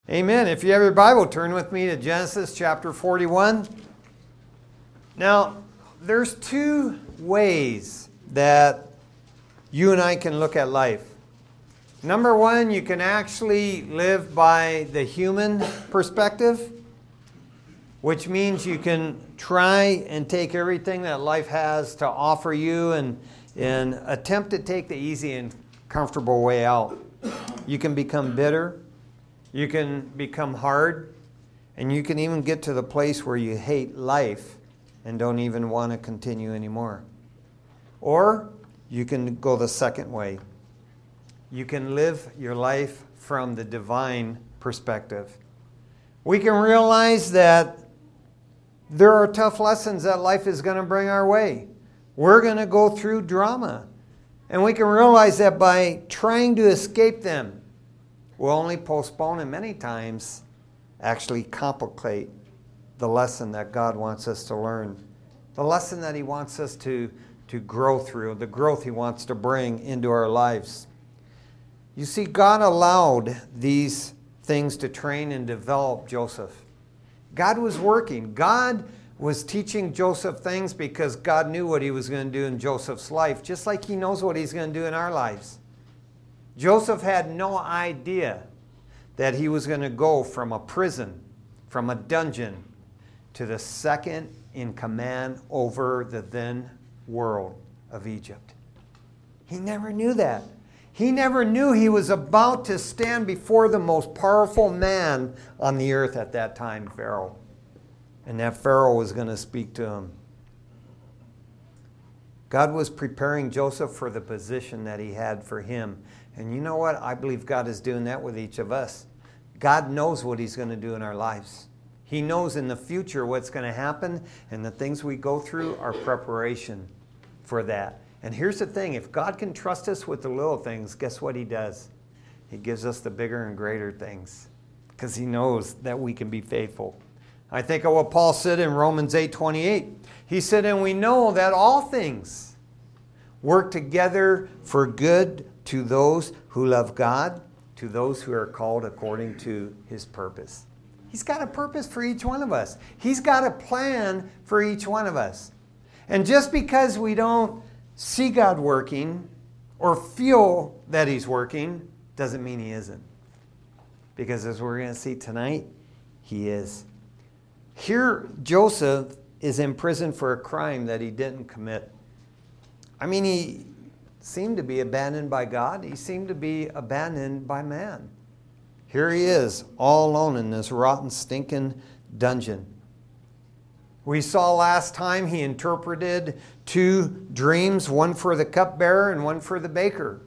Amen. If you have your Bible, turn with me to Genesis chapter 41. Now, there's two ways that you and I can look at life. Number one, you can actually live by the human perspective, which means you can try and take everything that life has to offer you and attempt to take the easy and comfortable way out. You can become bitter. You can become hard, and you can even get to the place where you hate life and don't even want to continue anymore. Or you can go the second way. You can live your life from the divine perspective. We can realize that there are tough lessons that life is going to bring our way. We're going to go through drama. And we can realize that by trying to escape them, we'll only postpone and many times actually complicate the lesson that God wants us to learn. The lesson that He wants us to grow through, the growth He wants to bring into our lives. You see, God allowed these things to train and develop Joseph. God was working. God was teaching Joseph things because God knew what He was going to do in Joseph's life, just like He knows what He's going to do in our lives. Joseph had no idea that he was going to go from a prison, from a dungeon, to the second in command over the then world of Egypt. He never knew that. He never knew he was about to stand before the most powerful man on the earth at that time, Pharaoh. And that Pharaoh was going to speak to him. God was preparing Joseph for the position that He had for him. And you know what? I believe God is doing that with each of us. God knows what He's going to do in our lives. He knows in the future what's going to happen, and the things we go through are preparation for that. And here's the thing. If God can trust us with the little things, guess what He does? He gives us the bigger and greater things because He knows that we can be faithful. I think of what Paul said in Romans 8:28. He said, and we know that all things work together for good to those who love God, to those who are called according to His purpose. He's got a purpose for each one of us. He's got a plan for each one of us. And just because we don't see God working or feel that He's working doesn't mean He isn't. Because as we're going to see tonight, He is. Here, Joseph is in prison for a crime that he didn't commit. I mean, he seemed to be abandoned by God. He seemed to be abandoned by man. Here he is, all alone in this rotten, stinking dungeon. We saw last time he interpreted two dreams, one for the cupbearer and one for the baker.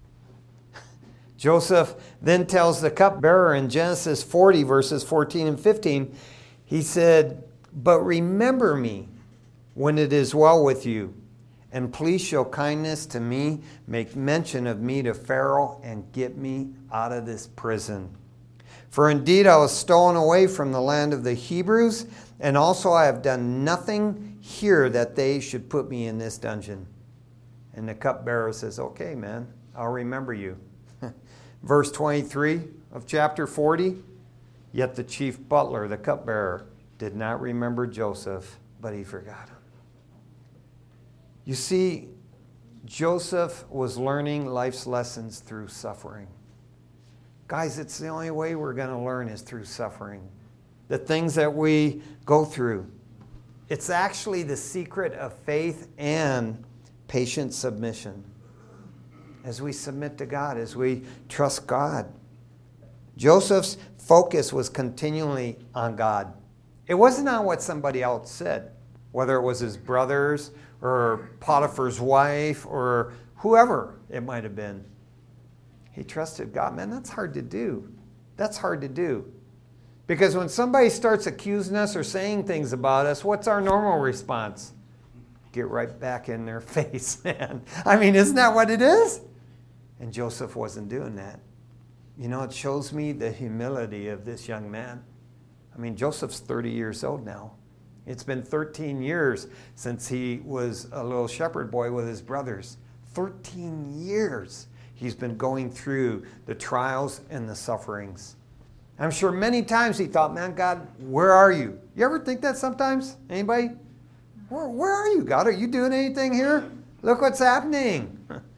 Joseph then tells the cupbearer in Genesis 40, verses 14 and 15, he said, but remember me when it is well with you, and please show kindness to me, make mention of me to Pharaoh, and get me out of this prison. For indeed I was stolen away from the land of the Hebrews, and also I have done nothing here that they should put me in this dungeon. And the cupbearer says, okay, man, I'll remember you. Verse 23 of chapter 40, yet the chief butler, the cupbearer, did not remember Joseph, but he forgot him. You see, Joseph was learning life's lessons through suffering. Guys, it's the only way we're going to learn is through suffering. The things that we go through. It's actually the secret of faith and patient submission. As we submit to God, as we trust God. Joseph's focus was continually on God. It wasn't on what somebody else said, whether it was his brothers or Potiphar's wife or whoever it might have been. He trusted God. Man, that's hard to do. That's hard to do. Because when somebody starts accusing us or saying things about us, what's our normal response? Get right back in their face, man. I mean, isn't that what it is? And Joseph wasn't doing that. You know, it shows me the humility of this young man. I mean, Joseph's 30 years old now. It's been 13 years since he was a little shepherd boy with his brothers. 13 years he's been going through the trials and the sufferings. I'm sure many times he thought, man, God, where are you? You ever think that sometimes? Anybody? Where are you, God? Are you doing anything here? Look what's happening.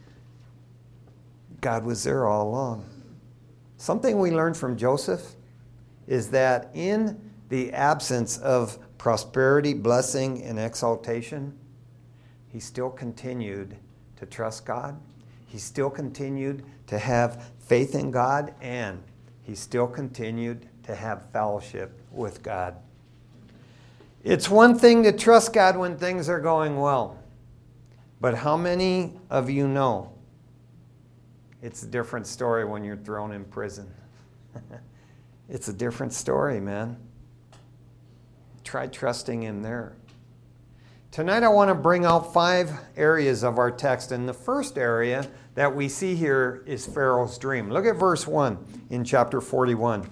God was there all along. Something we learned from Joseph is that in the absence of prosperity, blessing, and exaltation, he still continued to trust God. He still continued to have faith in God, and he still continued to have fellowship with God. It's one thing to trust God when things are going well. But how many of you know it's a different story when you're thrown in prison? It's a different story, man. Try trusting him there. Tonight I want to bring out 5 areas of our text. And the first area that we see here is Pharaoh's dream. Look at verse 1 in chapter 41.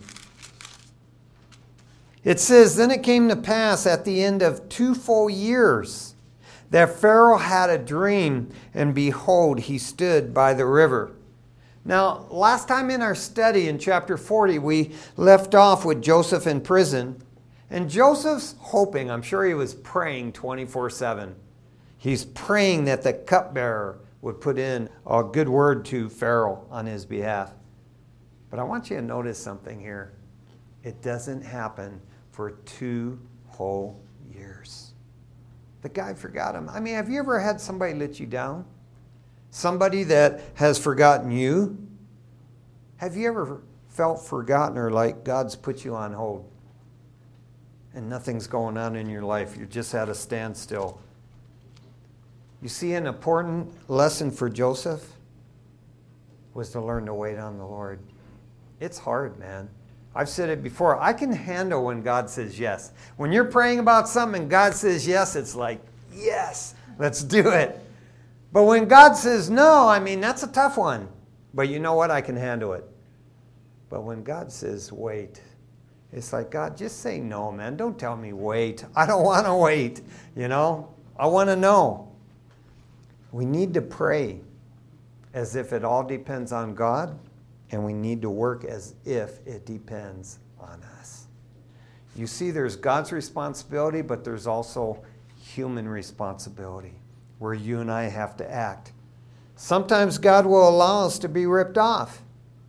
It says, "Then it came to pass at the end of 2 full years that Pharaoh had a dream, and behold, he stood by the river." Now, last time in our study in chapter 40, we left off with Joseph in prison. And Joseph's hoping, I'm sure he was praying 24/7. He's praying that the cupbearer would put in a good word to Pharaoh on his behalf. But I want you to notice something here. It doesn't happen for 2 whole years. The guy forgot him. I mean, have you ever had somebody let you down? Somebody that has forgotten you? Have you ever felt forgotten or like God's put you on hold and nothing's going on in your life? You're just at a standstill. You see, an important lesson for Joseph was to learn to wait on the Lord. It's hard, man. I've said it before. I can handle when God says yes. When you're praying about something and God says yes, it's like, yes, let's do it. But when God says no, I mean, that's a tough one. But you know what? I can handle it. But when God says wait, it's like, God, just say no, man. Don't tell me wait. I don't want to wait. You know, I want to know. We need to pray as if it all depends on God, and we need to work as if it depends on us. You see, there's God's responsibility, but there's also human responsibility where you and I have to act. Sometimes God will allow us to be ripped off,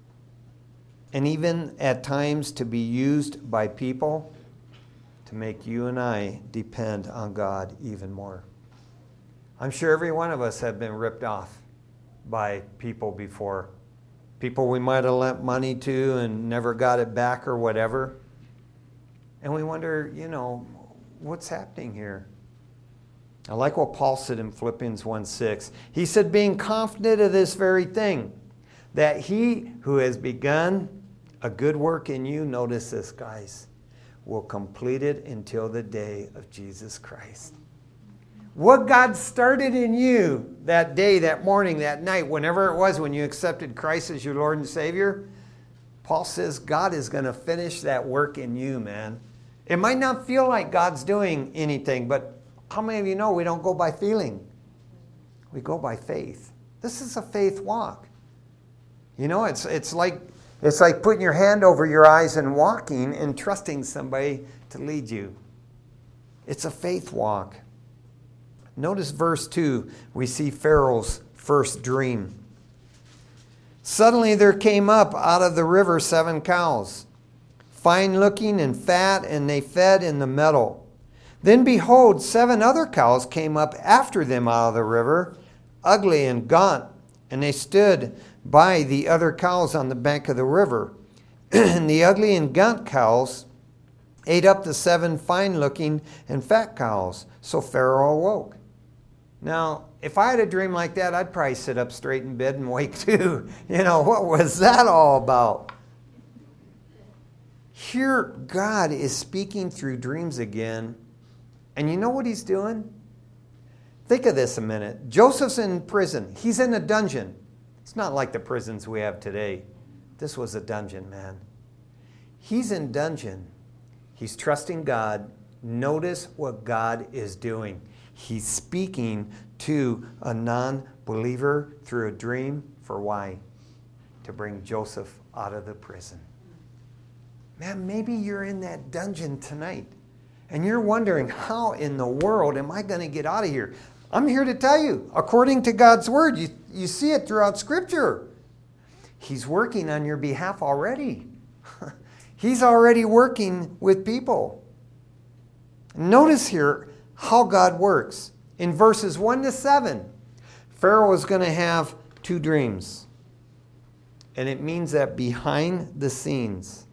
and even at times to be used by people to make you and I depend on God even more. I'm sure every one of us have been ripped off by people before. People we might have lent money to and never got it back or whatever. And we wonder, you know, what's happening here? I like what Paul said in Philippians 1:6. He said, being confident of this very thing, that he who has begun a good work in you, notice this, guys, will complete it until the day of Jesus Christ. What God started in you that day, that morning, that night, whenever it was when you accepted Christ as your Lord and Savior, Paul says God is going to finish that work in you, man. It might not feel like God's doing anything, but how many of you know we don't go by feeling? We go by faith. This is a faith walk. You know, it's like putting your hand over your eyes and walking and trusting somebody to lead you. It's a faith walk. Notice verse 2. We see Pharaoh's first dream. Suddenly there came up out of the river 7 cows, fine looking and fat, and they fed in the meadow. Then behold, 7 other cows came up after them out of the river, ugly and gaunt, and they stood by the other cows on the bank of the river. And the ugly and gaunt cows ate up the 7 fine-looking and fat cows. So Pharaoh awoke. Now, if I had a dream like that, I'd probably sit up straight in bed and wake too. You know, what was that all about? Here, God is speaking through dreams again. And you know what he's doing? Think of this a minute. Joseph's in prison. He's in a dungeon. It's not like the prisons we have today. This was a dungeon, man. He's in dungeon. He's trusting God. Notice what God is doing. He's speaking to a non-believer through a dream. For why? To bring Joseph out of the prison. Man, maybe you're in that dungeon tonight and you're wondering, how in the world am I going to get out of here? I'm here to tell you, according to God's word, you see it throughout Scripture. He's working on your behalf already. He's already working with people. Notice here how God works. In verses 1 to 7, Pharaoh is going to have 2 dreams. And it means that behind the scenes,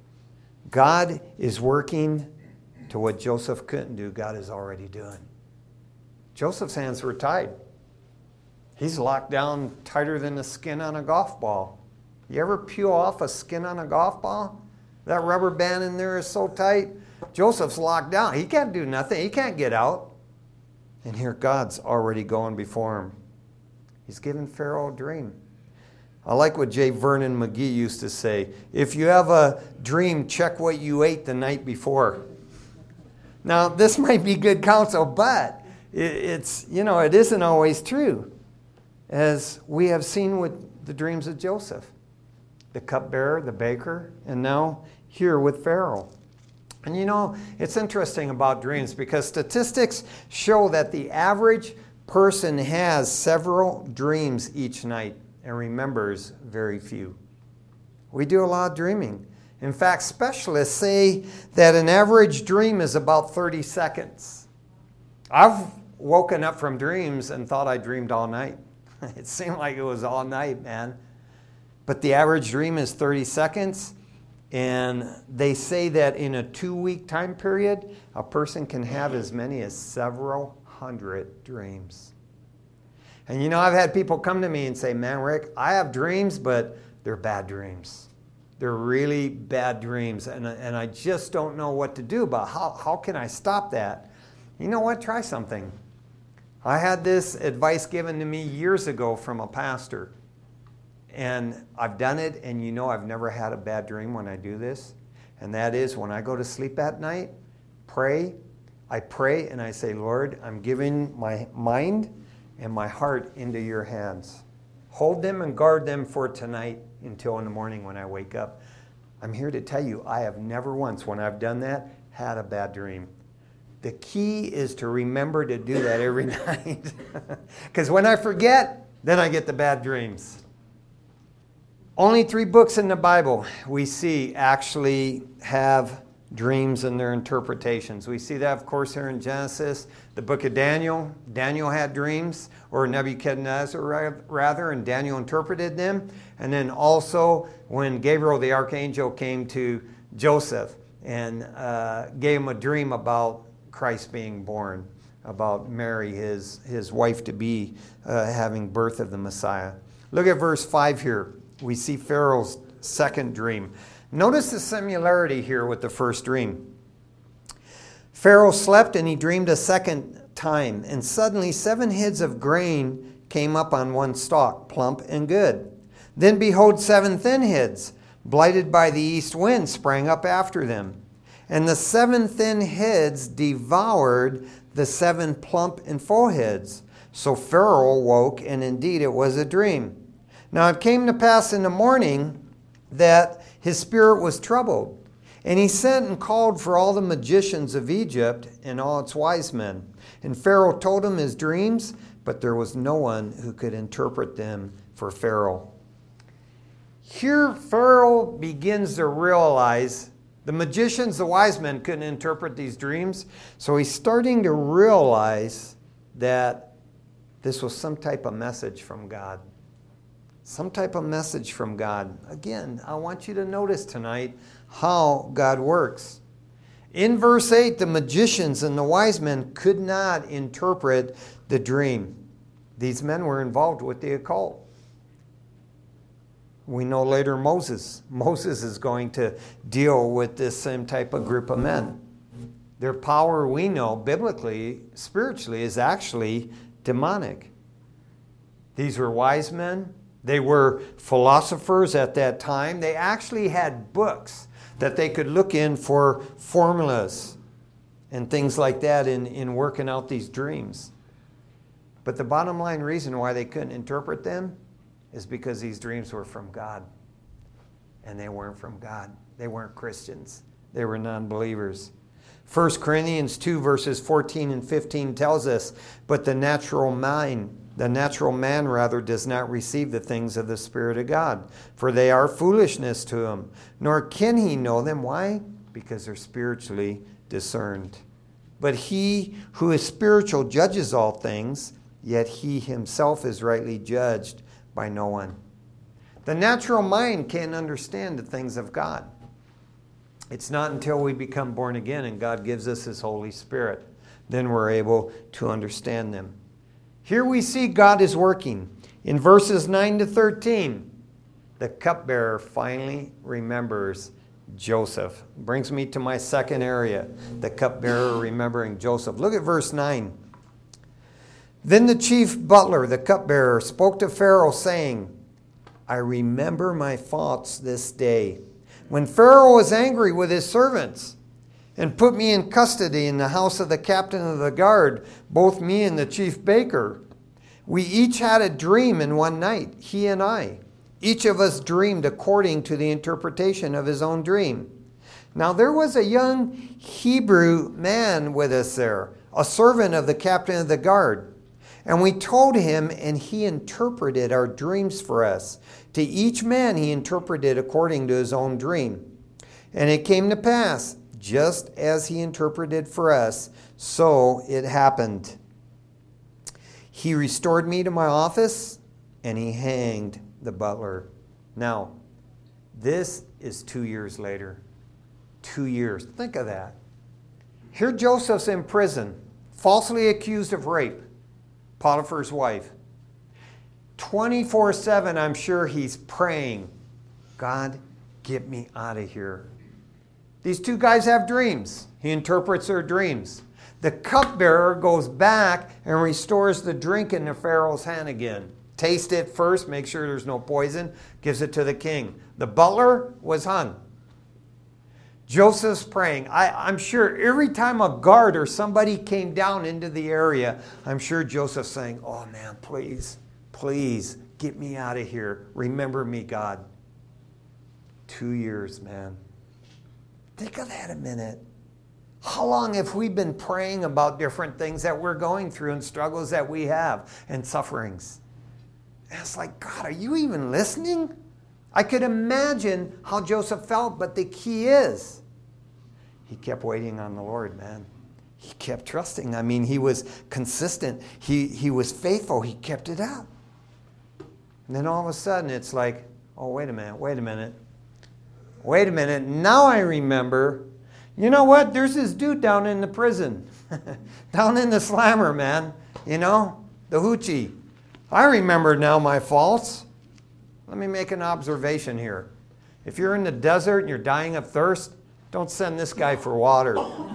God is working to what Joseph couldn't do, God is already doing. Joseph's hands were tied. He's locked down tighter than the skin on a golf ball. You ever peel off a skin on a golf ball? That rubber band in there is so tight. Joseph's locked down. He can't do nothing. He can't get out. And here God's already going before him. He's given Pharaoh a dream. I like what J. Vernon McGee used to say. If you have a dream, check what you ate the night before. Now, this might be good counsel, but it isn't always true. As we have seen with the dreams of Joseph. The cupbearer, the baker, and now here with Pharaoh. And it's interesting about dreams because statistics show that the average person has several dreams each night and remembers very few. We do a lot of dreaming. In fact, specialists say that an average dream is about 30 seconds. I've woken up from dreams and thought I dreamed all night. It seemed like it was all night, man. But the average dream is 30 seconds. And they say that in a 2-week time period, a person can have as many as several hundred dreams. And I've had people come to me and say, man, Rick, I have dreams, but they're bad dreams. They're really bad dreams. And I just don't know what to do. But how can I stop that? You know what? Try something. I had this advice given to me years ago from a pastor. And I've done it, and I've never had a bad dream when I do this. And that is when I go to sleep at night, I pray and I say, Lord, I'm giving my mind and my heart into your hands. Hold them and guard them for tonight until in the morning when I wake up. I'm here to tell you, I have never once, when I've done that, had a bad dream. The key is to remember to do that every night. Because when I forget, then I get the bad dreams. Only 3 books in the Bible we see actually have dreams and their interpretations. We see that, of course, here in Genesis. The book of Daniel. Daniel had dreams, or Nebuchadnezzar rather, and Daniel interpreted them. And then also when Gabriel the archangel came to Joseph and gave him a dream about Christ being born, about Mary, his wife-to-be, having birth of the Messiah. Look at verse 5 here. We see Pharaoh's second dream. Notice the similarity here with the first dream. Pharaoh slept and he dreamed a second time, and suddenly 7 heads of grain came up on one stalk, plump and good. Then behold, 7 thin heads, blighted by the east wind, sprang up after them. And the 7 thin heads devoured the 7 plump and full heads. So Pharaoh woke, and indeed it was a dream. Now it came to pass in the morning that his spirit was troubled. And he sent and called for all the magicians of Egypt and all its wise men. And Pharaoh told him his dreams, but there was no one who could interpret them for Pharaoh. Here Pharaoh begins to realize the magicians, the wise men, couldn't interpret these dreams. So he's starting to realize that this was some type of message from God. Some type of message from God. Again, I want you to notice tonight how God works. In verse 8, the magicians and the wise men could not interpret the dream. These men were involved with the occult. We know later Moses. Moses is going to deal with this same type of group of men. Their power, we know, biblically, spiritually, is actually demonic. These were wise men. They were philosophers at that time. They actually had books that they could look in for formulas and things like that in working out these dreams. But the bottom line reason why they couldn't interpret them is because these dreams were from God. And they weren't from God. They weren't Christians. They were non-believers. 1 Corinthians 2 verses 14 and 15 tells us, but the natural man does not receive the things of the Spirit of God, for they are foolishness to him, nor can he know them. Why? Because they're spiritually discerned. But he who is spiritual judges all things, yet he himself is rightly judged by no one. The natural mind can't understand the things of God. It's not until we become born again and God gives us His Holy Spirit, then we're able to understand them. Here we see God is working. In verses 9 to 13, the cupbearer finally remembers Joseph. Brings me to my second area, the cupbearer remembering Joseph. Look at verse 9. Then the chief butler, the cupbearer, spoke to Pharaoh, saying, I remember my faults this day, when Pharaoh was angry with his servants and put me in custody in the house of the captain of the guard, both me and the chief baker. We each had a dream in one night, he and I. Each of us dreamed according to the interpretation of his own dream. Now there was a young Hebrew man with us there, a servant of the captain of the guard. And we told him, and he interpreted our dreams for us. To each man he interpreted according to his own dream. And it came to pass, just as he interpreted for us, so it happened. He restored me to my office, and he hanged the butler. Now, this is 2 years later. 2 years. Think of that. Here Joseph's in prison, falsely accused of rape. Potiphar's wife. 24/7, I'm sure he's praying, God, get me out of here. These two guys have dreams. He interprets their dreams. The cupbearer goes back and restores the drink in the Pharaoh's hand again. Taste it first, make sure there's no poison, gives it to the king. The butler was hung. Joseph's praying. I'm sure every time a guard or somebody came down into the area, I'm sure Joseph's saying, oh man, please, please get me out of here. Remember me, God. 2 years, man. Think of that a minute. How long have we been praying about different things that we're going through and struggles that we have and sufferings? And it's like, God, are you even listening? I could imagine how Joseph felt, but the key is, he kept waiting on the Lord, man. He kept trusting. I mean, he was consistent. He was faithful. He kept it up. And then all of a sudden, it's like, oh, wait a minute. Now I remember, you know what? There's this dude down in the prison, down in the slammer, man. You know, the hoochie. I remember now my faults. Let me make an observation here. If you're in the desert and you're dying of thirst, don't send this guy for water.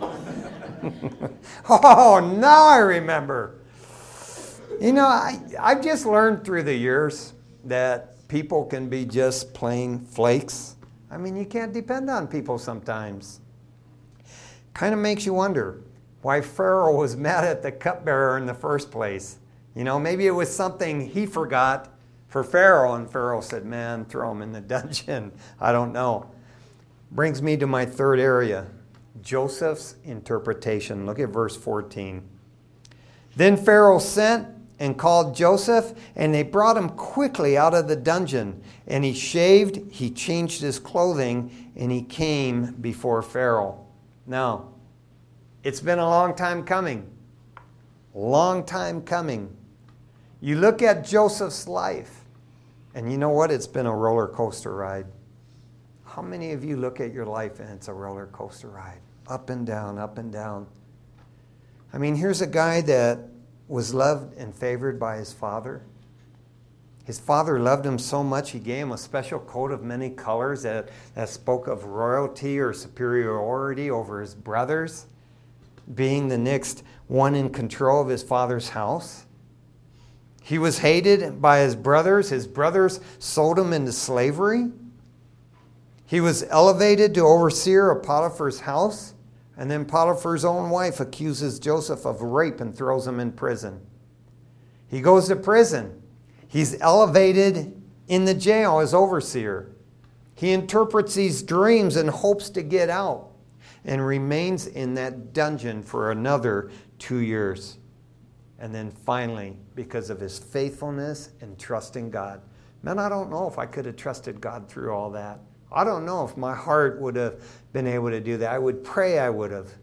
Oh, now I remember. You know, I've just learned through the years that people can be just plain flakes. I mean, you can't depend on people sometimes. Kind of makes you wonder why Pharaoh was mad at the cupbearer in the first place. You know, maybe it was something he forgot for Pharaoh, and Pharaoh said, man, throw him in the dungeon. I don't know. Brings me to my third area, Joseph's interpretation. Look at verse 14. Then Pharaoh sent and called Joseph, and they brought him quickly out of the dungeon. And he shaved, he changed his clothing, and he came before Pharaoh. Now, it's been a long time coming. Long time coming. You look at Joseph's life, and you know what? It's been a roller coaster ride. How many of you look at your life and it's a roller coaster ride? Up and down, up and down. I mean, here's a guy that was loved and favored by his father. His father loved him so much, he gave him a special coat of many colors that spoke of royalty or superiority over his brothers, being the next one in control of his father's house. He was hated by his brothers. His brothers sold him into slavery. He was elevated to overseer of Potiphar's house, and then Potiphar's own wife accuses Joseph of rape and throws him in prison. He goes to prison. He's elevated in the jail as overseer. He interprets these dreams and hopes to get out and remains in that dungeon for another 2 years. And then finally, because of his faithfulness and trusting God. Man, I don't know if I could have trusted God through all that. I don't know if my heart would have been able to do that. I would pray I would have.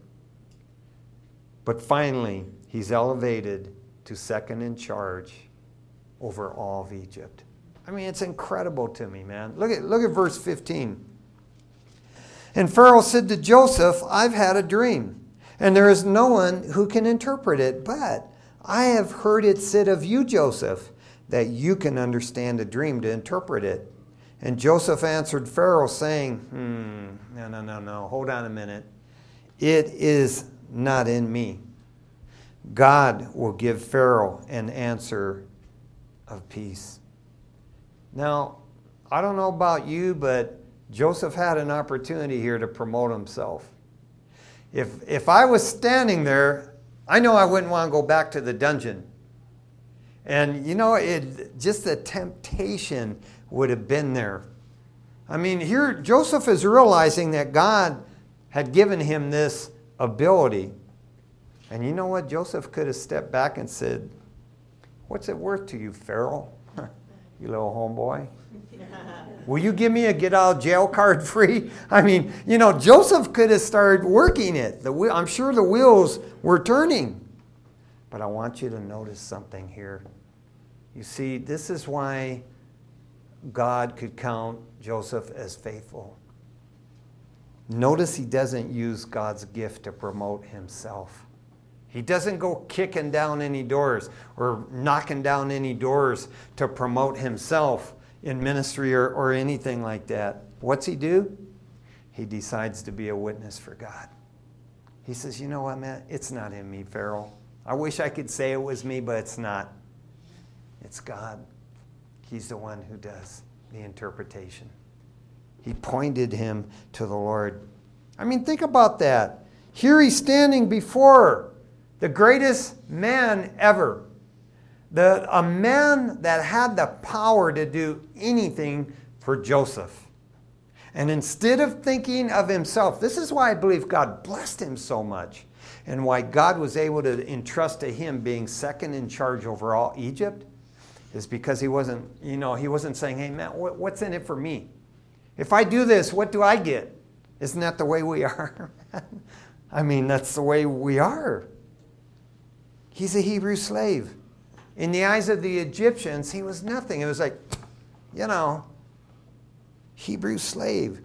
But finally, he's elevated to second in charge over all of Egypt. I mean, it's incredible to me, man. Look at verse 15. And Pharaoh said to Joseph, I've had a dream, and there is no one who can interpret it, but I have heard it said of you, Joseph, that you can understand a dream to interpret it. And Joseph answered Pharaoh, saying, no, hold on a minute. It is not in me. God will give Pharaoh an answer of peace. Now, I don't know about you, but Joseph had an opportunity here to promote himself. If I was standing there, I know I wouldn't want to go back to the dungeon. And just the temptation would have been there. I mean, here Joseph is realizing that God had given him this ability. And you know what? Joseph could have stepped back and said, what's it worth to you, Pharaoh? You little homeboy. Will you give me a get out of jail card free? I mean, Joseph could have started working it. I'm sure the wheels were turning. But I want you to notice something here. You see, this is why God could count Joseph as faithful. Notice he doesn't use God's gift to promote himself. He doesn't go kicking down any doors or knocking down any doors to promote himself in ministry or anything like that. What's he do? He decides to be a witness for God. He says, you know what, man? It's not in me, Pharaoh. I wish I could say it was me, but it's not. It's God. He's the one who does the interpretation. He pointed him to the Lord. I mean, think about that. Here he's standing before the greatest man ever. A man that had the power to do anything for Joseph. And instead of thinking of himself, this is why I believe God blessed him so much. And why God was able to entrust to him being second in charge over all Egypt is because he wasn't saying, hey man, what's in it for me? If I do this, what do I get? Isn't that the way we are? I mean, that's the way we are. He's a Hebrew slave. In the eyes of the Egyptians, he was nothing. It was like, Hebrew slave.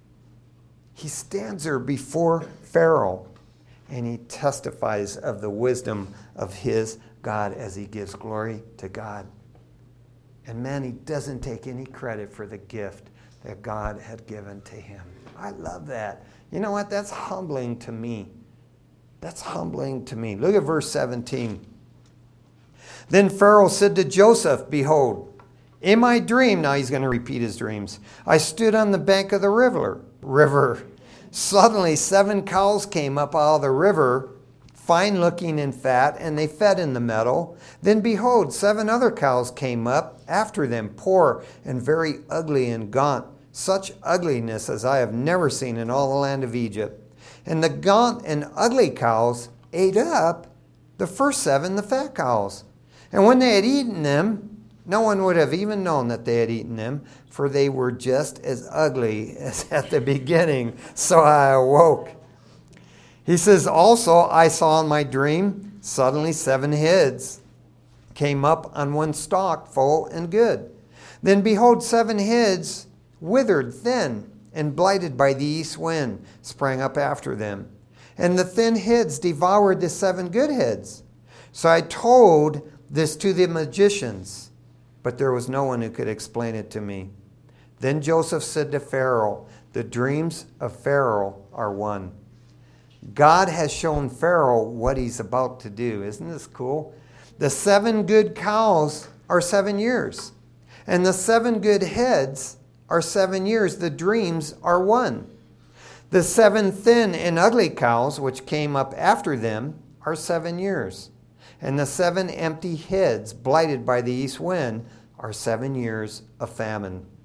He stands there before Pharaoh, and he testifies of the wisdom of his God as he gives glory to God. And man, he doesn't take any credit for the gift that God had given to him. I love that. You know what? That's humbling to me. That's humbling to me. Look at verse 17. Then Pharaoh said to Joseph, behold, in my dream, now he's going to repeat his dreams, I stood on the bank of the river. Suddenly 7 cows came up out of the river, fine looking and fat, and they fed in the meadow. Then behold, 7 other cows came up after them, poor and very ugly and gaunt, such ugliness as I have never seen in all the land of Egypt. And the gaunt and ugly cows ate up the first 7, the fat cows. And when they had eaten them, no one would have even known that they had eaten them, for they were just as ugly as at the beginning. So I awoke. He says, also I saw in my dream, suddenly 7 heads came up on one stalk, full and good. Then behold, 7 heads, withered, thin, and blighted by the east wind, sprang up after them. And the thin heads devoured the 7 good heads. So I told this to the magicians, but there was no one who could explain it to me. Then Joseph said to Pharaoh, the dreams of Pharaoh are one. God has shown Pharaoh what he's about to do. Isn't this cool? The 7 good cows are 7 years. And the 7 good heads are 7 years. The dreams are one. The 7 thin and ugly cows, which came up after them, are 7 years. And the 7 empty heads, blighted by the east wind, are 7 years of famine.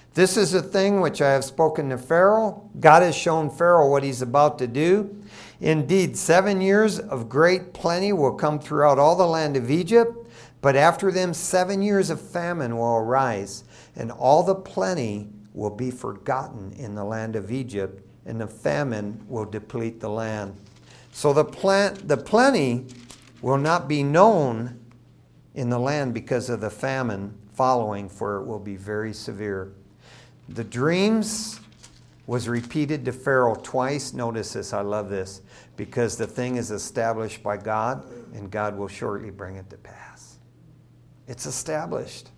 This is a thing which I have spoken to Pharaoh. God has shown Pharaoh what he's about to do. Indeed, 7 years of great plenty will come throughout all the land of Egypt, but after them 7 years of famine will arise, and all the plenty will be forgotten in the land of Egypt, and the famine will deplete the land. So the plenty will not be known in the land because of the famine following, for it will be very severe. The dreams was repeated to Pharaoh twice. Notice this, I love this, because the thing is established by God, and God will shortly bring it to pass. It's established.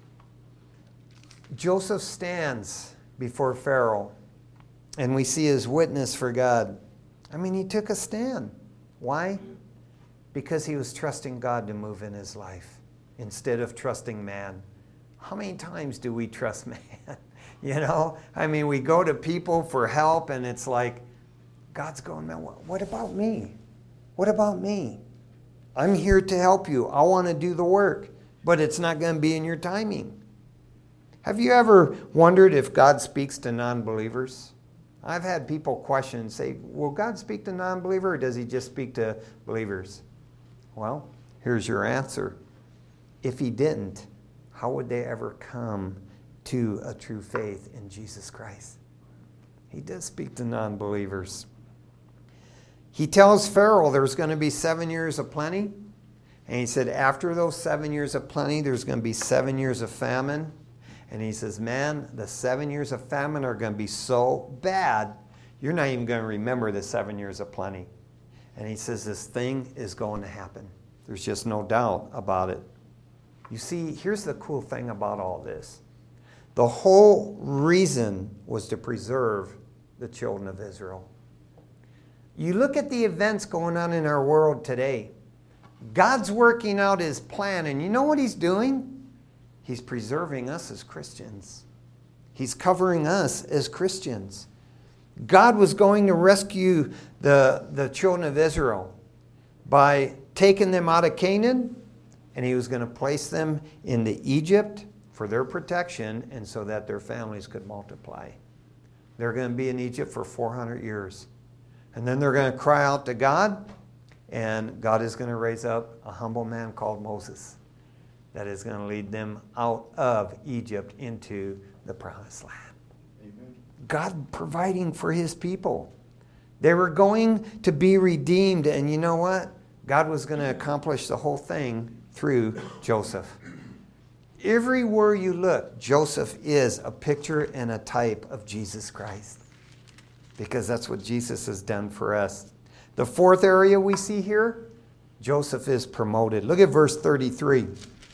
Joseph stands before Pharaoh, and we see his witness for God. I mean, he took a stand. Why? Because he was trusting God to move in his life instead of trusting man. How many times do we trust man? You know, I mean, we go to people for help, and it's like, God's going, man, what about me? What about me? I'm here to help you. I want to do the work, but it's not going to be in your timing. Have you ever wondered if God speaks to non-believers? I've had people question and say, will God speak to non-believer, or does he just speak to believers? Well, here's your answer. If he didn't, how would they ever come to a true faith in Jesus Christ? He does speak to non-believers. He tells Pharaoh there's going to be 7 years of plenty. And he said after those 7 years of plenty, there's going to be 7 years of famine. And he says, man, the 7 years of famine are going to be so bad, you're not even going to remember the 7 years of plenty. And he says this thing is going to happen. There's just no doubt about it. You see, here's the cool thing about all this. The whole reason was to preserve the children of Israel. You look at the events going on in our world today. God's working out his plan, and you know what he's doing? He's preserving us as Christians. He's covering us as Christians. God was going to rescue the children of Israel by taking them out of Canaan, and he was going to place them into Egypt for their protection and so that their families could multiply. They're going to be in Egypt for 400 years. And then they're going to cry out to God, and God is going to raise up a humble man called Moses that is going to lead them out of Egypt into the promised land. Amen. God providing for his people. They were going to be redeemed, and you know what? God was going to accomplish the whole thing through Joseph. Everywhere you look, Joseph is a picture and a type of Jesus Christ, because that's what Jesus has done for us. The fourth area we see here, Joseph is promoted. Look at verse 33.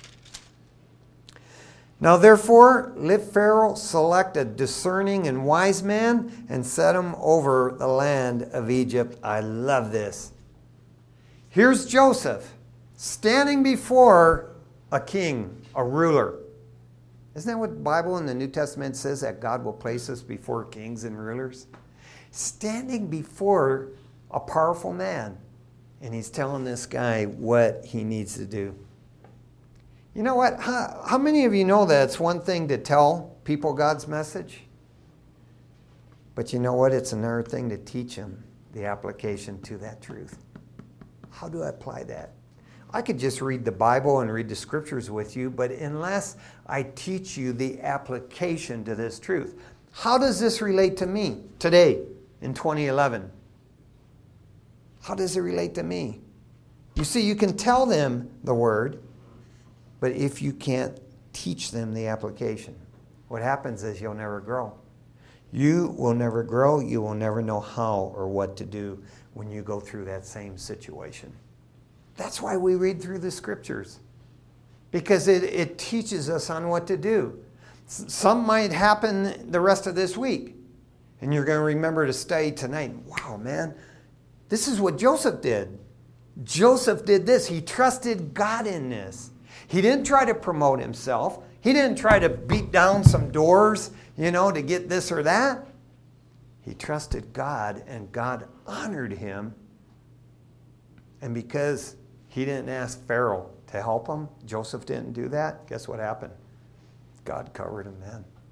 Now therefore, let Pharaoh select a discerning and wise man and set him over the land of Egypt. I love this. Here's Joseph standing before a king, a ruler. Isn't that what the Bible in the New Testament says, that God will place us before kings and rulers? Standing before a powerful man, and he's telling this guy what he needs to do. You know what? How many of you know that it's one thing to tell people God's message? But you know what? It's another thing to teach them the application to that truth. How do I apply that? I could just read the Bible and read the scriptures with you, but unless I teach you the application to this truth, how does this relate to me today in 2011? How does it relate to me? You see, you can tell them the word, but if you can't teach them the application, what happens is you'll never grow. You will never grow. You will never know how or what to do when you go through that same situation. That's why we read through the scriptures, because it teaches us on what to do. Some might happen the rest of this week, and you're going to remember to study tonight. Wow, man, this is what Joseph did. Joseph did this. He trusted God in this. He didn't try to promote himself. He didn't try to beat down some doors, to get this or that. He trusted God, and God honored him. And because he didn't ask Pharaoh to help him, Joseph didn't do that, guess what happened? God covered him then.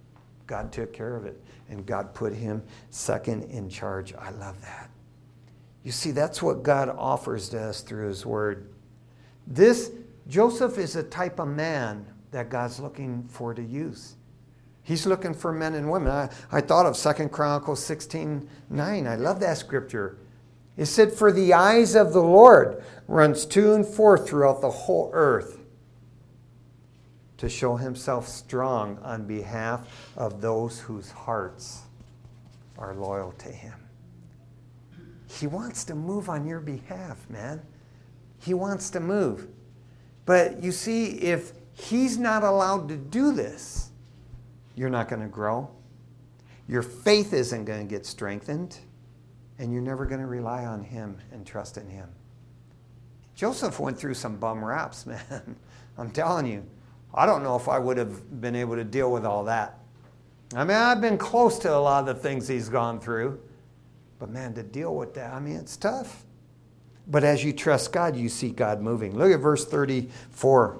God took care of it. And God put him second in charge. I love that. You see, that's what God offers to us through his word. Joseph is a type of man that God's looking for to use. He's looking for men and women. I thought of 2 Chronicles 16:9. I love that scripture. It said, "For the eyes of the Lord runs to and forth throughout the whole earth to show himself strong on behalf of those whose hearts are loyal to him." He wants to move on your behalf, man. He wants to move. But you see, if he's not allowed to do this, you're not going to grow. Your faith isn't going to get strengthened. And you're never going to rely on him and trust in him. Joseph went through some bum raps, man. I'm telling you. I don't know if I would have been able to deal with all that. I mean, I've been close to a lot of the things he's gone through. But man, to deal with that, I mean, it's tough. But as you trust God, you see God moving. Look at verse 34.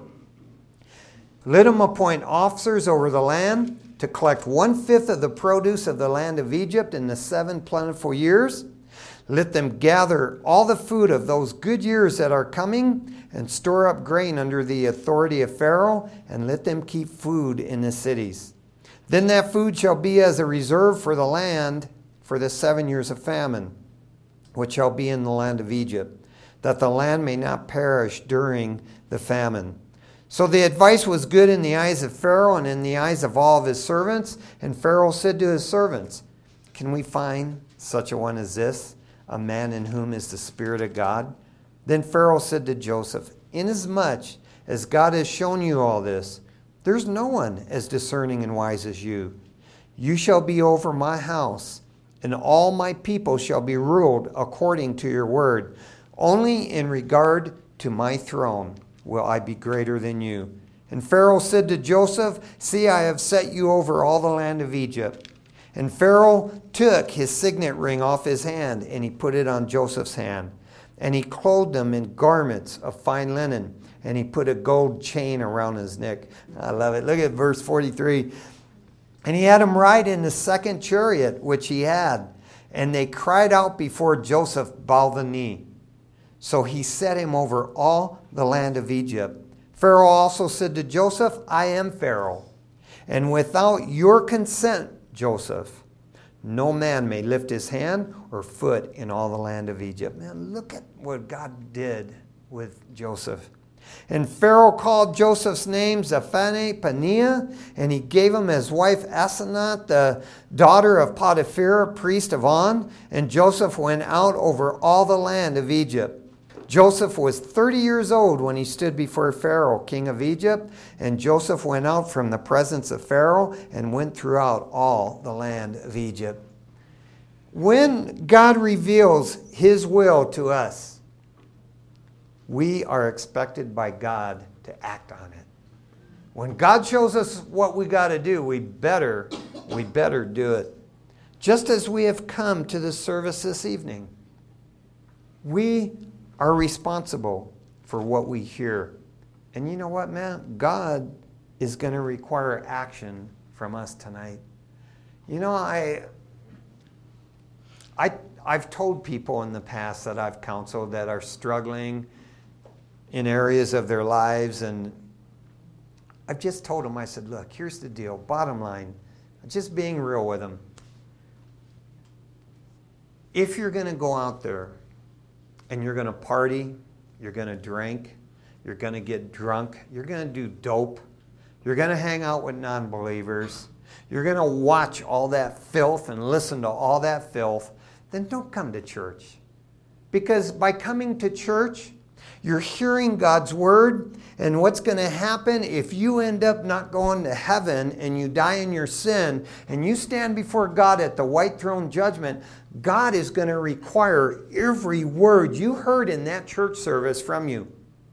"Let him appoint officers over the land to collect 1/5 of the produce of the land of Egypt in the 7 plentiful years. Let them gather all the food of those good years that are coming and store up grain under the authority of Pharaoh, and let them keep food in the cities. Then that food shall be as a reserve for the land for the 7 years of famine, which shall be in the land of Egypt, that the land may not perish during the famine." So the advice was good in the eyes of Pharaoh and in the eyes of all of his servants. And Pharaoh said to his servants, "Can we find such a one as this, a man in whom is the Spirit of God?" Then Pharaoh said to Joseph, "Inasmuch as God has shown you all this, there's no one as discerning and wise as you. You shall be over my house, and all my people shall be ruled according to your word. Only in regard to my throne will I be greater than you." And Pharaoh said to Joseph, "See, I have set you over all the land of Egypt." And Pharaoh took his signet ring off his hand, and he put it on Joseph's hand. And he clothed him in garments of fine linen, and he put a gold chain around his neck. I love it. Look at verse 43. "And he had him ride in the second chariot which he had, and they cried out before Joseph, 'Bow the knee.' So he set him over all the land of Egypt. Pharaoh also said to Joseph, 'I am Pharaoh, and without your consent, Joseph, no man may lift his hand or foot in all the land of Egypt.'" Man, look at what God did with Joseph. "And Pharaoh called Joseph's name Zaphenath-Paneah, and he gave him his wife Asenath, the daughter of Potiphar, priest of On. And Joseph went out over all the land of Egypt. Joseph was 30 years old when he stood before Pharaoh, king of Egypt. And Joseph went out from the presence of Pharaoh and went throughout all the land of Egypt." When God reveals his will to us, we are expected by God to act on it. When God shows us what we got to do, we better do it. Just as we have come to the service this evening, we are responsible for what we hear. And you know what, man? God is going to require action from us tonight. You know, I've told people in the past that I've counseled that are struggling in areas of their lives, and I've just told them, I said, "Look, here's the deal. Bottom line, just being real with them. If you're going to go out there and you're going to party, you're going to drink, you're going to get drunk, you're going to do dope, you're going to hang out with non-believers, you're going to watch all that filth and listen to all that filth, then don't come to church. Because by coming to church, you're hearing God's word, and what's going to happen if you end up not going to heaven and you die in your sin and you stand before God at the white throne judgment, God is going to require every word you heard in that church service from you.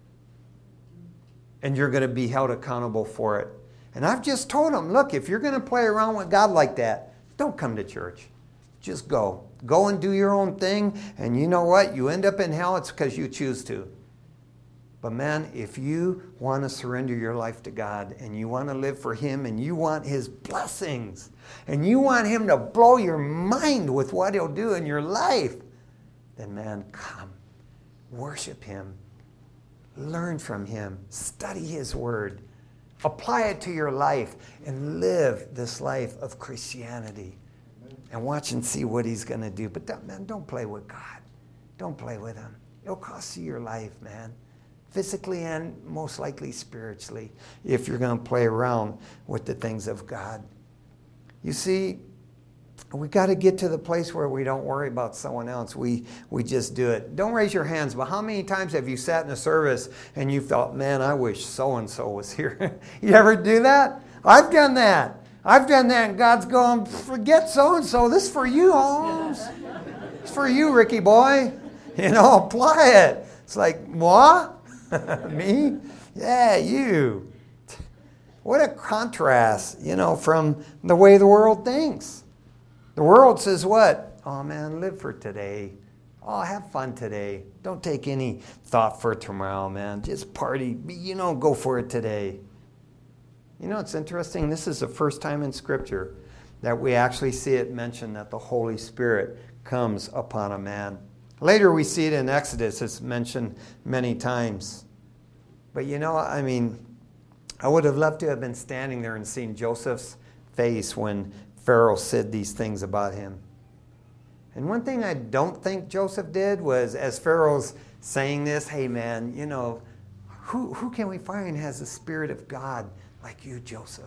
And you're going to be held accountable for it. And I've just told them, look, if you're going to play around with God like that, don't come to church. Just go. Go and do your own thing. And you know what? You end up in hell, it's because you choose to. But man, if you want to surrender your life to God and you want to live for Him and you want His blessings and you want Him to blow your mind with what He'll do in your life, then man, come. Worship Him. Learn from Him. Study His Word. Apply it to your life and live this life of Christianity. And watch and see what He's going to do. But man, don't play with God. Don't play with Him. It'll cost you your life, man. Physically and most likely spiritually, if you're going to play around with the things of God. You see, we got to get to the place where we don't worry about someone else. We just do it. Don't raise your hands, but how many times have you sat in a service and you thought, man, I wish so-and-so was here? You ever do that? I've done that. And God's going, forget so-and-so. This is for you, Holmes. It's for you, Ricky boy. Apply it. It's like, moi? Me? Yeah, you. What a contrast, from the way the world thinks. The world says what? Oh, man, live for today. Oh, have fun today. Don't take any thought for tomorrow, man. Just party. Go for it today. It's interesting. This is the first time in Scripture that we actually see it mentioned that the Holy Spirit comes upon a man. Later we see it in Exodus. It's mentioned many times. But I would have loved to have been standing there and seen Joseph's face when Pharaoh said these things about him. And one thing I don't think Joseph did was, as Pharaoh's saying this, hey man, who can we find has the Spirit of God like you, Joseph?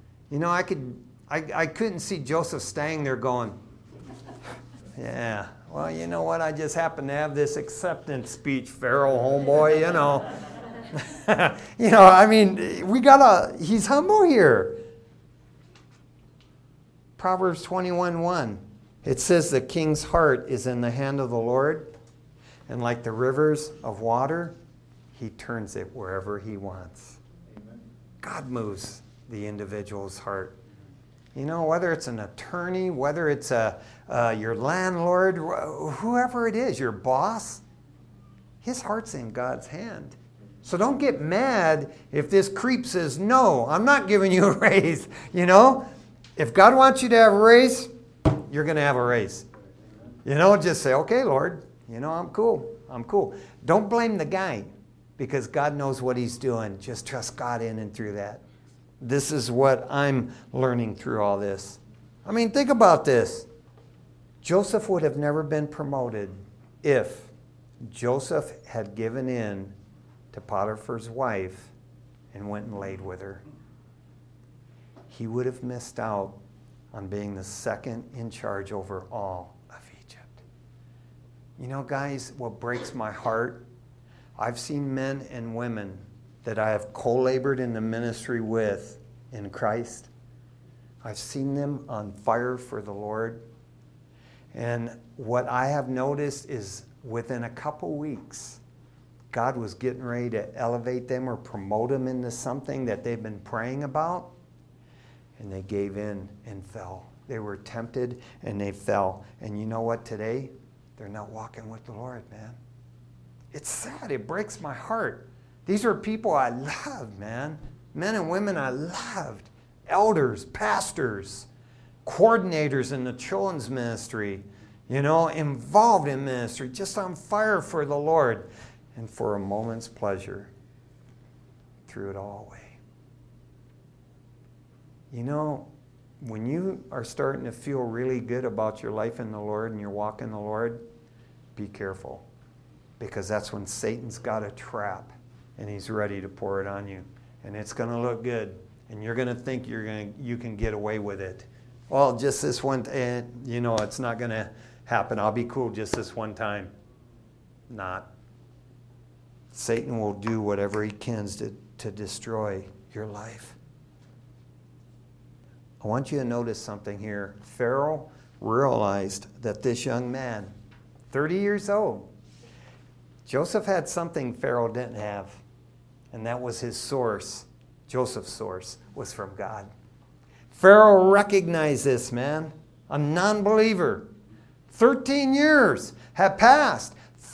I couldn't see Joseph standing there going, yeah, well, you know what? I just happen to have this acceptance speech, Pharaoh, homeboy, he's humble here. Proverbs 21:1. It says the king's heart is in the hand of the Lord, and like the rivers of water, He turns it wherever He wants. Amen. God moves the individual's heart. Whether it's an attorney, whether it's your landlord, whoever it is, your boss, his heart's in God's hand. So don't get mad if this creep says, no, I'm not giving you a raise. If God wants you to have a raise, you're going to have a raise. Just say, okay, Lord, I'm cool. Don't blame the guy because God knows what He's doing. Just trust God in and through that. This is what I'm learning through all this. Think about this. Joseph would have never been promoted if Joseph had given in to Potiphar's wife and went and laid with her. He would have missed out on being the second in charge over all of Egypt. Guys, what breaks my heart, I've seen men and women that I have co-labored in the ministry with in Christ. I've seen them on fire for the Lord. And what I have noticed is within a couple weeks, God was getting ready to elevate them or promote them into something that they've been praying about. And they gave in and fell. They were tempted and they fell. And you know what? Today, they're not walking with the Lord, man. It's sad. It breaks my heart. These are people I loved, man. Men and women I loved. Elders, pastors, coordinators in the children's ministry, involved in ministry, just on fire for the Lord. And for a moment's pleasure, threw it all away. When you are starting to feel really good about your life in the Lord and you're walking the Lord, be careful. Because that's when Satan's got a trap and he's ready to pour it on you. And it's going to look good. And you're going to think you can get away with it. Well, just this one, it's not going to happen. I'll be cool just this one time. Not. Satan will do whatever he can to destroy your life. I want you to notice something here. Pharaoh realized that this young man, 30 years old, Joseph had something Pharaoh didn't have, and that was his source. Joseph's source was from God. Pharaoh recognized this, man, a non-believer. 13 years had passed.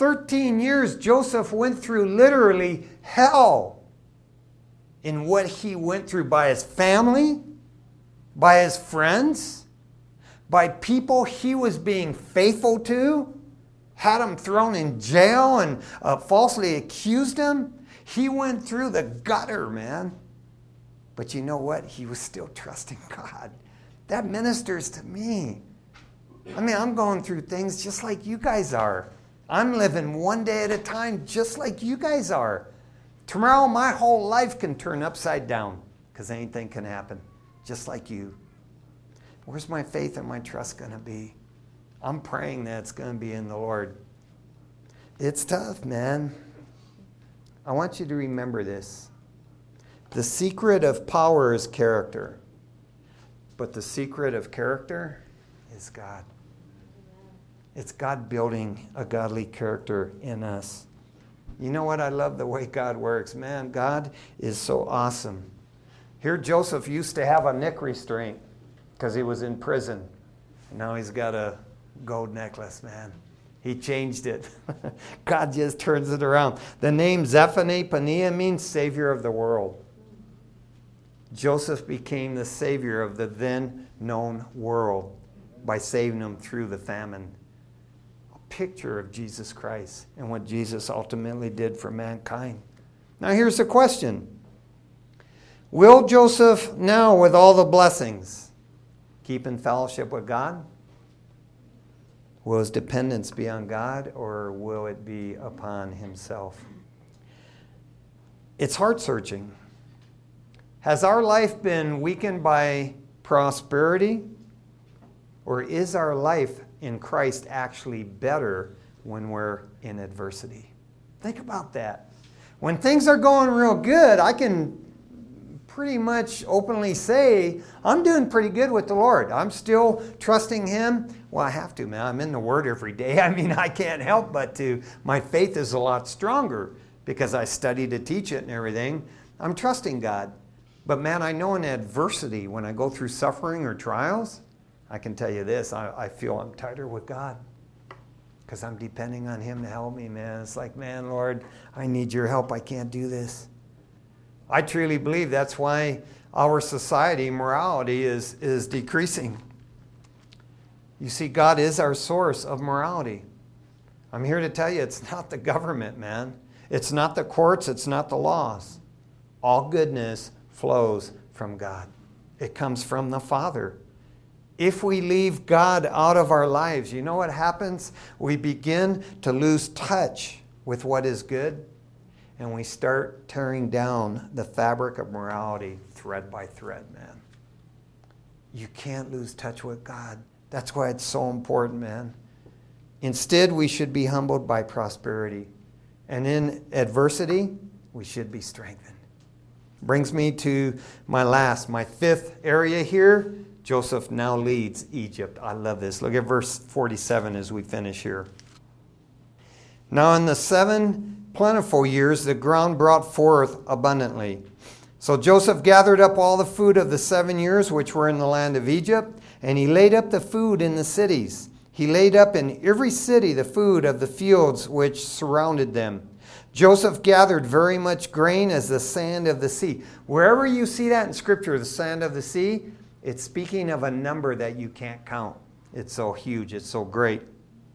13 years, Joseph went through literally hell in what he went through by his family, by his friends, by people he was being faithful to, had him thrown in jail and falsely accused him. He went through the gutter, man. But you know what? He was still trusting God. That ministers to me. I mean, I'm going through things just like you guys are. I'm living one day at a time just like you guys are. Tomorrow, my whole life can turn upside down because anything can happen, just like you. Where's my faith and my trust going to be? I'm praying that it's going to be in the Lord. It's tough, man. I want you to remember this. The secret of power is character, but the secret of character is God. It's God building a godly character in us. You know what? I love the way God works. Man, God is so awesome. Here Joseph used to have a neck restraint because he was in prison. Now he's got a gold necklace, man. He changed it. God just turns it around. The name Zephaniah Paneah means Savior of the world. Joseph became the Savior of the then known world by saving them through the famine. A picture of Jesus Christ and what Jesus ultimately did for mankind. Now here's the question. Will Joseph now, with all the blessings, keep in fellowship with God? Will his dependence be on God, or will it be upon himself? It's heart-searching. Has our life been weakened by prosperity? Or is our life in Christ actually better when we're in adversity? Think about that. When things are going real good, I can pretty much openly say, I'm doing pretty good with the Lord. I'm still trusting Him. Well, I have to, man. I'm in the Word every day. I mean, I can't help but to. My faith is a lot stronger because I study to teach it and everything. I'm trusting God. But man, I know in adversity, when I go through suffering or trials, I can tell you this, I feel I'm tighter with God because I'm depending on Him to help me, man. It's like, man, Lord, I need your help. I can't do this. I truly believe that's why our society, morality, is decreasing. You see, God is our source of morality. I'm here to tell you, it's not the government, man. It's not the courts. It's not the laws. All goodness flows from God. It comes from the Father. If we leave God out of our lives, you know what happens? We begin to lose touch with what is good, and we start tearing down the fabric of morality thread by thread, man. You can't lose touch with God. That's why it's so important, man. Instead, we should be humbled by prosperity. And in adversity, we should be strengthened. Brings me to my fifth area here. Joseph now leads Egypt. I love this. Look at verse 47 as we finish here. Now in the 7 plentiful years, the ground brought forth abundantly. So Joseph gathered up all the food of the 7 years which were in the land of Egypt, and he laid up the food in the cities. He laid up in every city the food of the fields which surrounded them. Joseph gathered very much grain as the sand of the sea. Wherever you see that in Scripture, the sand of the sea, it's speaking of a number that you can't count. It's so huge. It's so great.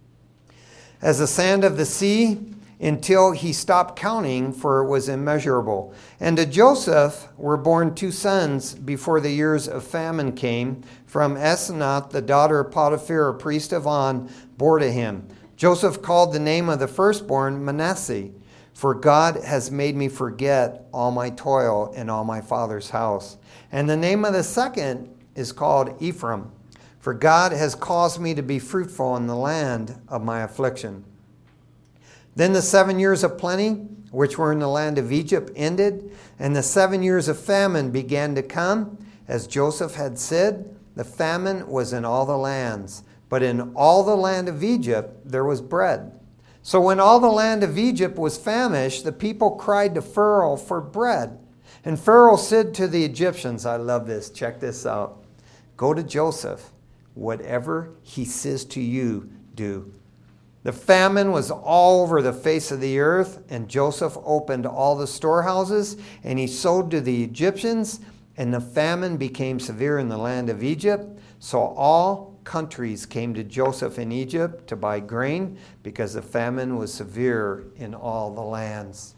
As the sand of the sea, until he stopped counting, for it was immeasurable. And to Joseph were born 2 sons before the years of famine came. From Asenath, the daughter of Potiphar, a priest of On, bore to him. Joseph called the name of the firstborn Manasseh, for God has made me forget all my toil in all my father's house. And the name of the second is called Ephraim, for God has caused me to be fruitful in the land of my affliction. Then the 7 years of plenty, which were in the land of Egypt, ended, and the 7 years of famine began to come. As Joseph had said, the famine was in all the lands, but in all the land of Egypt there was bread. So when all the land of Egypt was famished, the people cried to Pharaoh for bread. And Pharaoh said to the Egyptians, I love this, check this out, go to Joseph, whatever he says to you, do. The famine was all over the face of the earth, and Joseph opened all the storehouses, and he sold to the Egyptians, and the famine became severe in the land of Egypt. So all countries came to Joseph in Egypt to buy grain, because the famine was severe in all the lands.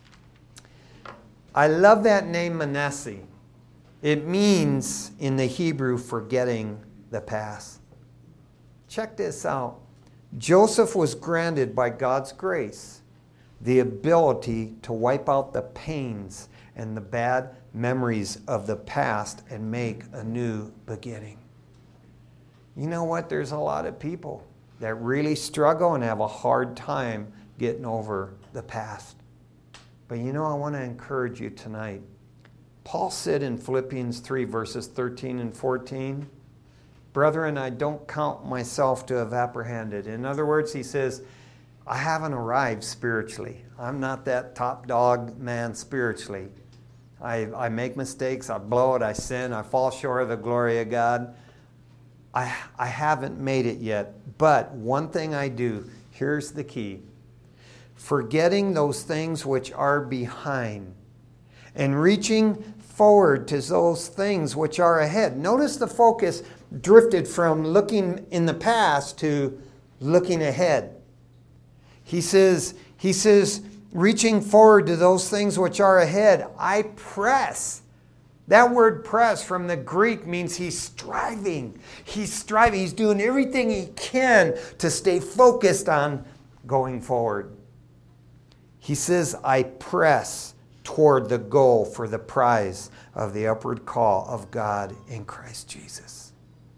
I love that name Manasseh. It means in the Hebrew forgetting the past. Check this out. Joseph was granted by God's grace the ability to wipe out the pains and the bad memories of the past and make a new beginning. You know what? There's a lot of people that really struggle and have a hard time getting over the past. But you know, I want to encourage you tonight. Paul said in Philippians 3, verses 13 and 14, "Brethren, I don't count myself to have apprehended." In other words, he says, I haven't arrived spiritually. I'm not that top dog man spiritually. I make mistakes, I blow it, I sin, I fall short of the glory of God. I haven't made it yet. But one thing I do, here's the key. Forgetting those things which are behind and reaching forward to those things which are ahead. Notice the focus drifted from looking in the past to looking ahead. He says, reaching forward to those things which are ahead, I press. That word press from the Greek means he's striving. He's striving. He's doing everything he can to stay focused on going forward. He says, I press toward the goal for the prize of the upward call of God in Christ Jesus.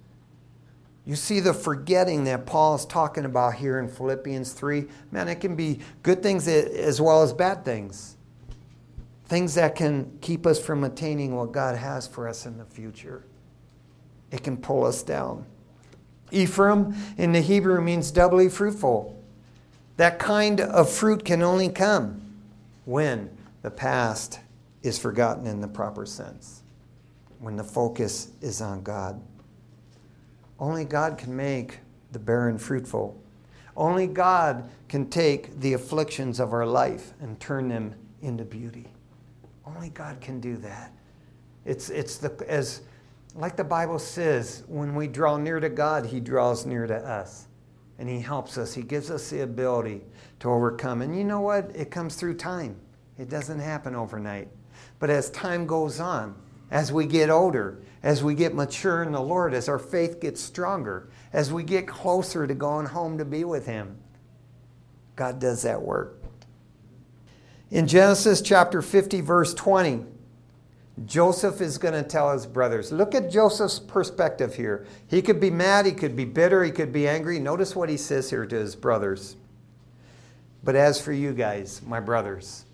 You see the forgetting that Paul is talking about here in Philippians 3. Man, it can be good things as well as bad things. Things that can keep us from attaining what God has for us in the future. It can pull us down. Ephraim in the Hebrew means doubly fruitful. That kind of fruit can only come when the past is forgotten in the proper sense. When the focus is on God. Only God can make the barren fruitful. Only God can take the afflictions of our life and turn them into beauty. Only God can do that. Like the Bible says, when we draw near to God, He draws near to us. And He helps us. He gives us the ability to overcome. And you know what? It comes through time. It doesn't happen overnight. But as time goes on, as we get older, as we get mature in the Lord, as our faith gets stronger, as we get closer to going home to be with Him, God does that work. In Genesis chapter 50, verse 20, Joseph is going to tell his brothers. Look at Joseph's perspective here. He could be mad, he could be bitter, he could be angry. Notice what he says here to his brothers. But as for you guys, my brothers,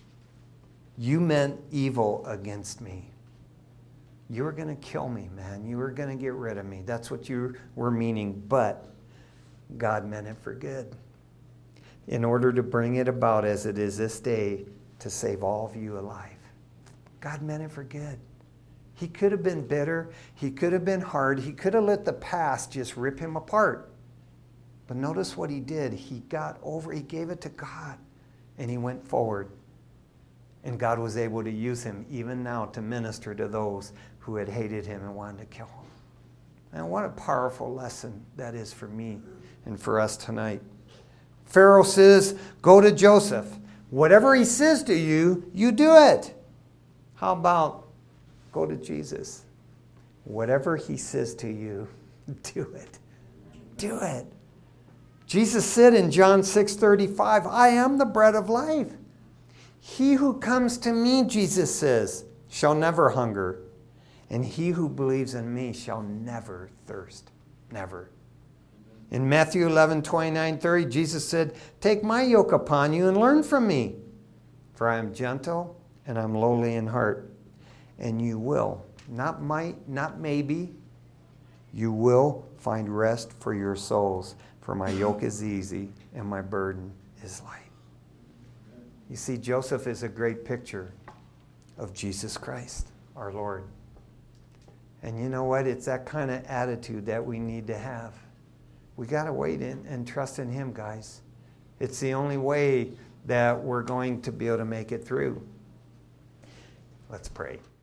you meant evil against me. You were going to kill me, man. You were going to get rid of me. That's what you were meaning. But God meant it for good, in order to bring it about as it is this day, to save all of you alive. God meant it for good. He could have been bitter. He could have been hard. He could have let the past just rip him apart. But notice what he did. He gave it to God, and he went forward. And God was able to use him even now to minister to those who had hated him and wanted to kill him. And what a powerful lesson that is for me and for us tonight. Pharaoh says, go to Joseph. Whatever he says to you, you do it. How about go to Jesus? Whatever he says to you, do it. Do it. Jesus said in John 6:35, I am the bread of life. He who comes to me, Jesus says, shall never hunger. And he who believes in me shall never thirst. Never. In Matthew 11:29-30, Jesus said, take my yoke upon you and learn from me. For I am gentle and I'm lowly in heart. And you will, not might, not maybe, you will find rest for your souls. For my yoke is easy and my burden is light. You see, Joseph is a great picture of Jesus Christ, our Lord. And you know what? It's that kind of attitude that we need to have. we got to wait and trust in Him, guys. It's the only way that we're going to be able to make it through. Let's pray.